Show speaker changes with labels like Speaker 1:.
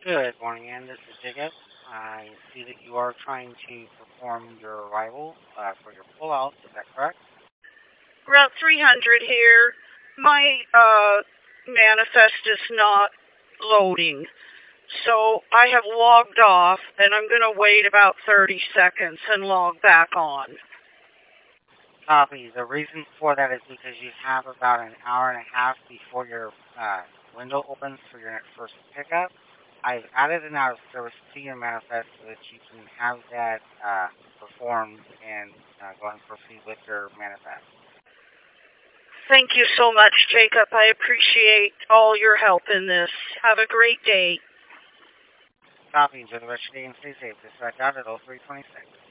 Speaker 1: Good morning, Ann. This is Jacob. I see that you are trying to perform your arrival for your pullout. Is that correct?
Speaker 2: Route 300 here. My manifest is not loading. So I have logged off, and I'm going to wait about 30 seconds and log back on.
Speaker 1: Copy. The reason for that is because you have about an hour and a half before your window opens for your first pickup. I've added an out of service to your manifest so that you can have that performed and go ahead and proceed with your manifest.
Speaker 2: Thank you so much, Jacob. I appreciate all your help in this. Have a great day.
Speaker 1: Copy. Enjoy the rest of your day and stay safe. Dispatch out at 0326.